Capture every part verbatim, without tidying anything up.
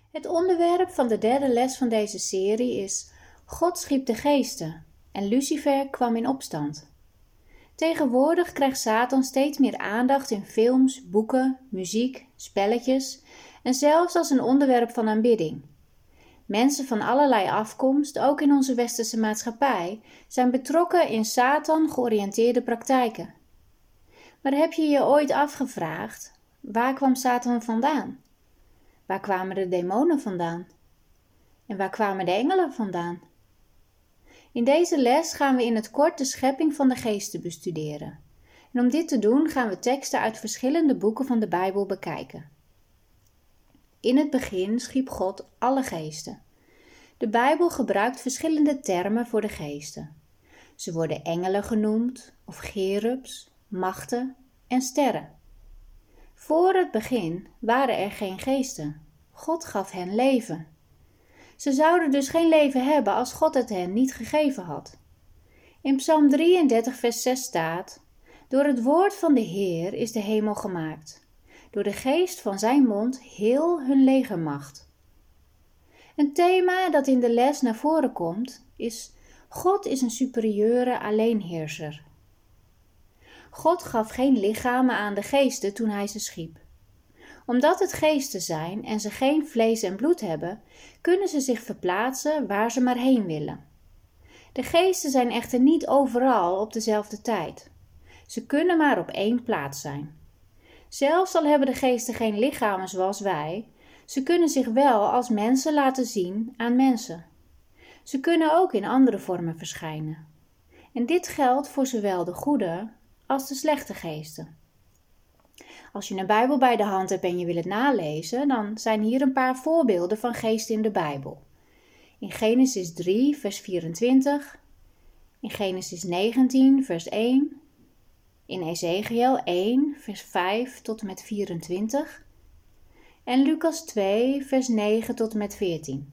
Het onderwerp van de derde les van deze serie is God schiep de geesten en Lucifer kwam in opstand. Tegenwoordig krijgt Satan steeds meer aandacht in films, boeken, muziek, spelletjes en zelfs als een onderwerp van aanbidding. Mensen van allerlei afkomst, ook in onze westerse maatschappij, zijn betrokken in Satan georiënteerde praktijken. Maar heb je je ooit afgevraagd, waar kwam Satan vandaan? Waar kwamen de demonen vandaan? En waar kwamen de engelen vandaan? In deze les gaan we in het kort de schepping van de geesten bestuderen. En om dit te doen gaan we teksten uit verschillende boeken van de Bijbel bekijken. In het begin schiep God alle geesten. De Bijbel gebruikt verschillende termen voor de geesten. Ze worden engelen genoemd, of cherubs, machten en sterren. Voor het begin waren er geen geesten. God gaf hen leven. Ze zouden dus geen leven hebben als God het hen niet gegeven had. In Psalm drieëndertig vers zes staat: Door het woord van de Heer is de hemel gemaakt. Door de geest van zijn mond heel hun legermacht. Een thema dat in de les naar voren komt is: God is een superieure alleenheerser. God gaf geen lichamen aan de geesten toen hij ze schiep. Omdat het geesten zijn en ze geen vlees en bloed hebben, kunnen ze zich verplaatsen waar ze maar heen willen. De geesten zijn echter niet overal op dezelfde tijd. Ze kunnen maar op één plaats zijn. Zelfs al hebben de geesten geen lichamen zoals wij, ze kunnen zich wel als mensen laten zien aan mensen. Ze kunnen ook in andere vormen verschijnen. En dit geldt voor zowel de goede als de slechte geesten. Als je een Bijbel bij de hand hebt en je wil het nalezen, dan zijn hier een paar voorbeelden van geesten in de Bijbel. In Genesis drie, vers vierentwintig, in Genesis negentien, vers één, in Ezekiel één, vers vijf tot en met vierentwintig en Lucas twee, vers negen tot en met veertien.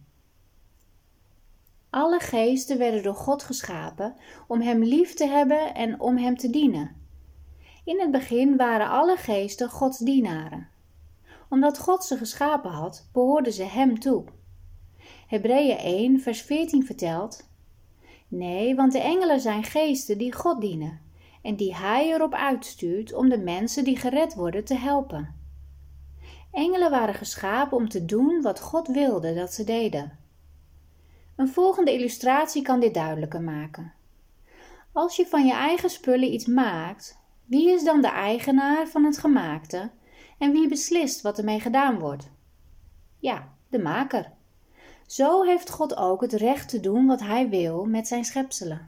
Alle geesten werden door God geschapen om hem lief te hebben en om hem te dienen. In het begin waren alle geesten Gods dienaren. Omdat God ze geschapen had, behoorden ze hem toe. Hebreeën één, vers veertien vertelt: Nee, want de engelen zijn geesten die God dienen en die hij erop uitstuurt om de mensen die gered worden te helpen. Engelen waren geschapen om te doen wat God wilde dat ze deden. Een volgende illustratie kan dit duidelijker maken. Als je van je eigen spullen iets maakt, wie is dan de eigenaar van het gemaakte en wie beslist wat ermee gedaan wordt? Ja, de maker. Zo heeft God ook het recht te doen wat hij wil met zijn schepselen.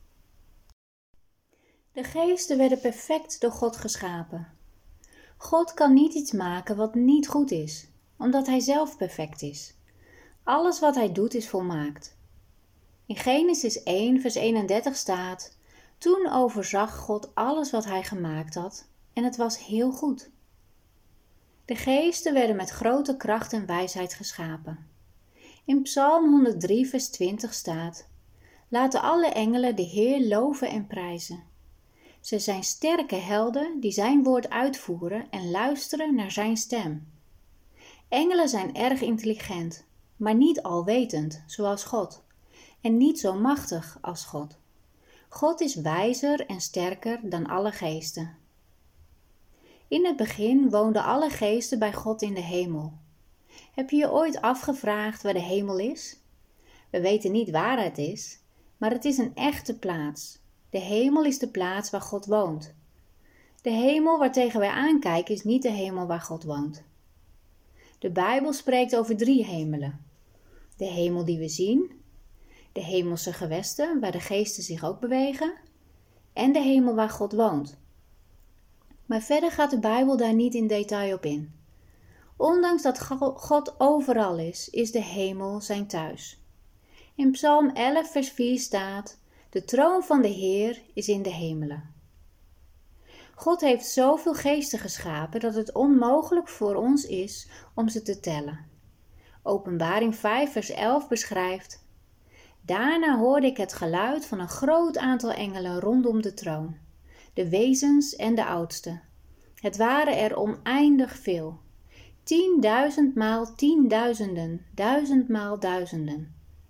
De geesten werden perfect door God geschapen. God kan niet iets maken wat niet goed is, omdat hij zelf perfect is. Alles wat hij doet is volmaakt. In Genesis één, vers eenendertig staat: Toen overzag God alles wat hij gemaakt had en het was heel goed. De geesten werden met grote kracht en wijsheid geschapen. In Psalm honderddrie, vers twintig staat: Laten alle engelen de Heer loven en prijzen. Ze zijn sterke helden die zijn woord uitvoeren en luisteren naar zijn stem. Engelen zijn erg intelligent, maar niet alwetend, zoals God, en niet zo machtig als God. God is wijzer en sterker dan alle geesten. In het begin woonden alle geesten bij God in de hemel. Heb je je ooit afgevraagd waar de hemel is? We weten niet waar het is, maar het is een echte plaats. De hemel is de plaats waar God woont. De hemel waartegen wij aankijken is niet de hemel waar God woont. De Bijbel spreekt over drie hemelen. De hemel die we zien, de hemelse gewesten waar de geesten zich ook bewegen en de hemel waar God woont. Maar verder gaat de Bijbel daar niet in detail op in. Ondanks dat God overal is, is de hemel zijn thuis. In Psalm elf vers vier staat: De troon van de Heer is in de hemelen. God heeft zoveel geesten geschapen dat het onmogelijk voor ons is om ze te tellen. Openbaring vijf vers elf beschrijft: Daarna hoorde ik het geluid van een groot aantal engelen rondom de troon, de wezens en de oudsten. Het waren er oneindig veel. Tienduizend maal tienduizenden, duizend maal duizenden.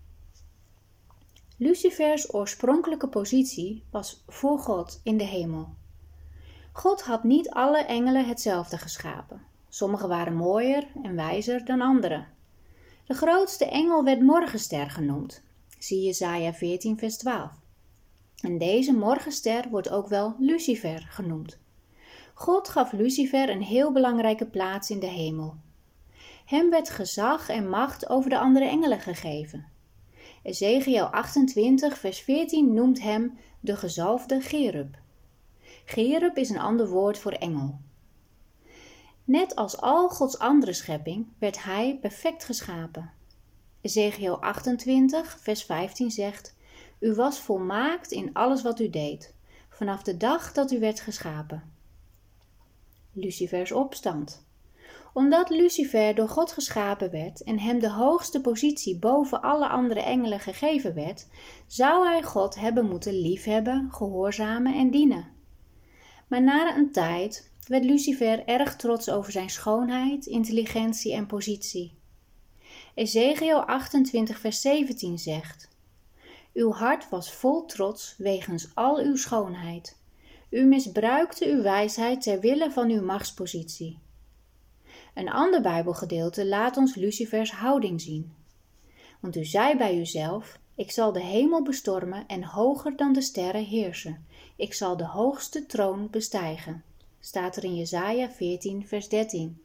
Lucifers oorspronkelijke positie was voor God in de hemel. God had niet alle engelen hetzelfde geschapen. Sommigen waren mooier en wijzer dan anderen. De grootste engel werd Morgenster genoemd. Zie Jesaja veertien vers twaalf. En deze Morgenster wordt ook wel Lucifer genoemd. God gaf Lucifer een heel belangrijke plaats in de hemel. Hem werd gezag en macht over de andere engelen gegeven. Ezechiël achtentwintig vers veertien noemt hem de gezalfde Cherub. Cherub is een ander woord voor engel. Net als al Gods andere schepping werd hij perfect geschapen. Ezechiël achtentwintig vers vijftien zegt: U was volmaakt in alles wat u deed, vanaf de dag dat u werd geschapen. Lucifers opstand. Omdat Lucifer door God geschapen werd en hem de hoogste positie boven alle andere engelen gegeven werd, zou hij God hebben moeten liefhebben, gehoorzamen en dienen. Maar na een tijd werd Lucifer erg trots over zijn schoonheid, intelligentie en positie. Ezechiël achtentwintig vers zeventien zegt: Uw hart was vol trots wegens al uw schoonheid. U misbruikte uw wijsheid ter wille van uw machtspositie. Een ander Bijbelgedeelte laat ons Lucifers houding zien. Want u zei bij uzelf: Ik zal de hemel bestormen en hoger dan de sterren heersen. Ik zal de hoogste troon bestijgen. Staat er in Jesaja veertien vers dertien.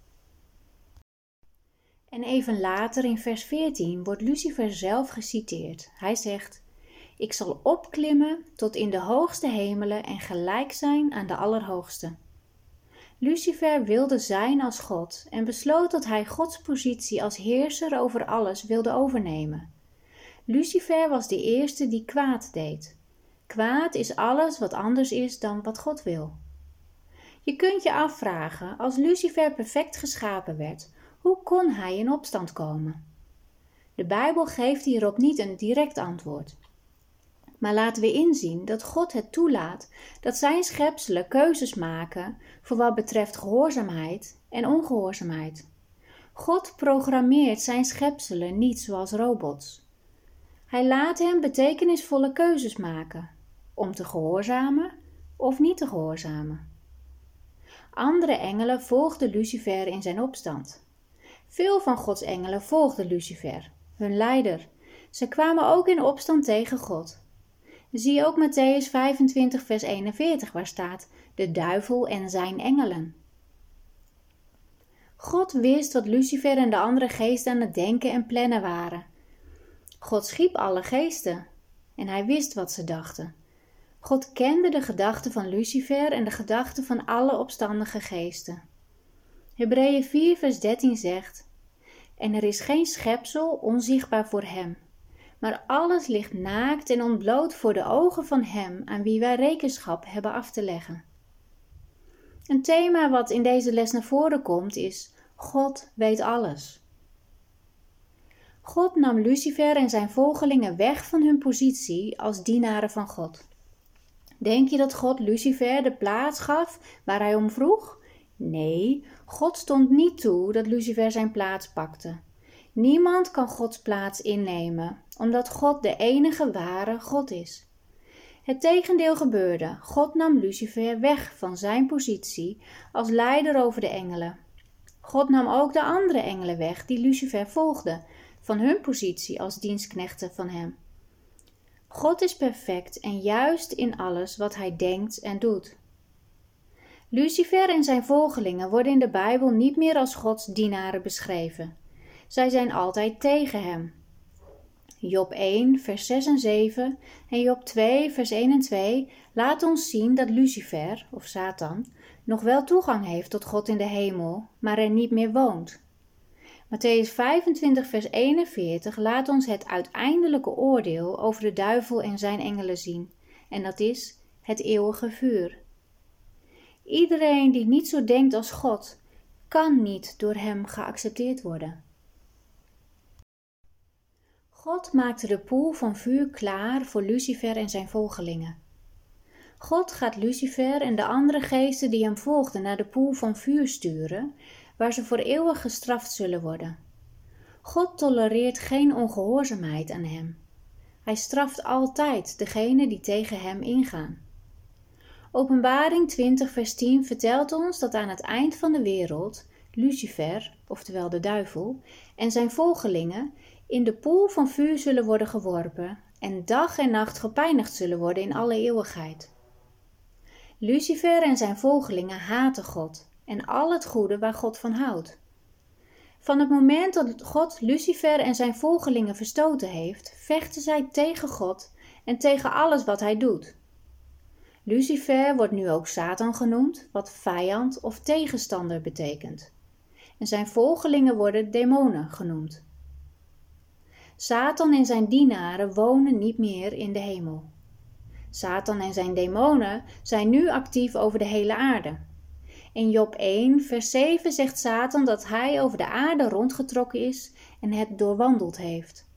En even later in vers veertien wordt Lucifer zelf geciteerd. Hij zegt: Ik zal opklimmen tot in de hoogste hemelen en gelijk zijn aan de Allerhoogste. Lucifer wilde zijn als God en besloot dat hij Gods positie als heerser over alles wilde overnemen. Lucifer was de eerste die kwaad deed. Kwaad is alles wat anders is dan wat God wil. Je kunt je afvragen, als Lucifer perfect geschapen werd, hoe kon hij in opstand komen? De Bijbel geeft hierop niet een direct antwoord. Maar laten we inzien dat God het toelaat dat zijn schepselen keuzes maken voor wat betreft gehoorzaamheid en ongehoorzaamheid. God programmeert zijn schepselen niet zoals robots. Hij laat hen betekenisvolle keuzes maken, om te gehoorzamen of niet te gehoorzamen. Andere engelen volgden Lucifer in zijn opstand. Veel van Gods engelen volgden Lucifer, hun leider. Ze kwamen ook in opstand tegen God. Zie ook Mattheüs vijfentwintig vers eenenveertig, waar staat: de duivel en zijn engelen. God wist wat Lucifer en de andere geesten aan het denken en plannen waren. God schiep alle geesten en hij wist wat ze dachten. God kende de gedachten van Lucifer en de gedachten van alle opstandige geesten. Hebreeën vier vers dertien zegt: En er is geen schepsel onzichtbaar voor hem, maar alles ligt naakt en ontbloot voor de ogen van hem aan wie wij rekenschap hebben af te leggen. Een thema wat in deze les naar voren komt is: God weet alles. God nam Lucifer en zijn volgelingen weg van hun positie als dienaren van God. Denk je dat God Lucifer de plaats gaf waar hij om vroeg? Nee, God stond niet toe dat Lucifer zijn plaats pakte. Niemand kan Gods plaats innemen, omdat God de enige ware God is. Het tegendeel gebeurde. God nam Lucifer weg van zijn positie als leider over de engelen. God nam ook de andere engelen weg die Lucifer volgden, van hun positie als dienstknechten van hem. God is perfect en juist in alles wat hij denkt en doet. Lucifer en zijn volgelingen worden in de Bijbel niet meer als Gods dienaren beschreven. Zij zijn altijd tegen hem. Job één vers zes en zeven en Job twee vers één en twee laat ons zien dat Lucifer, of Satan, nog wel toegang heeft tot God in de hemel, maar er niet meer woont. Mattheüs vijfentwintig vers eenenveertig laat ons het uiteindelijke oordeel over de duivel en zijn engelen zien, en dat is het eeuwige vuur. Iedereen die niet zo denkt als God, kan niet door hem geaccepteerd worden. God maakte de poel van vuur klaar voor Lucifer en zijn volgelingen. God gaat Lucifer en de andere geesten die hem volgden naar de poel van vuur sturen, waar ze voor eeuwig gestraft zullen worden. God tolereert geen ongehoorzaamheid aan hem. Hij straft altijd degenen die tegen hem ingaan. Openbaring twintig vers tien vertelt ons dat aan het eind van de wereld Lucifer, oftewel de duivel, en zijn volgelingen in de poel van vuur zullen worden geworpen en dag en nacht gepijnigd zullen worden in alle eeuwigheid. Lucifer en zijn volgelingen haten God en al het goede waar God van houdt. Van het moment dat God Lucifer en zijn volgelingen verstoten heeft, vechten zij tegen God en tegen alles wat hij doet. Lucifer wordt nu ook Satan genoemd, wat vijand of tegenstander betekent. En zijn volgelingen worden demonen genoemd. Satan en zijn dienaren wonen niet meer in de hemel. Satan en zijn demonen zijn nu actief over de hele aarde. In Job één vers zeven zegt Satan dat hij over de aarde rondgetrokken is en het doorwandeld heeft.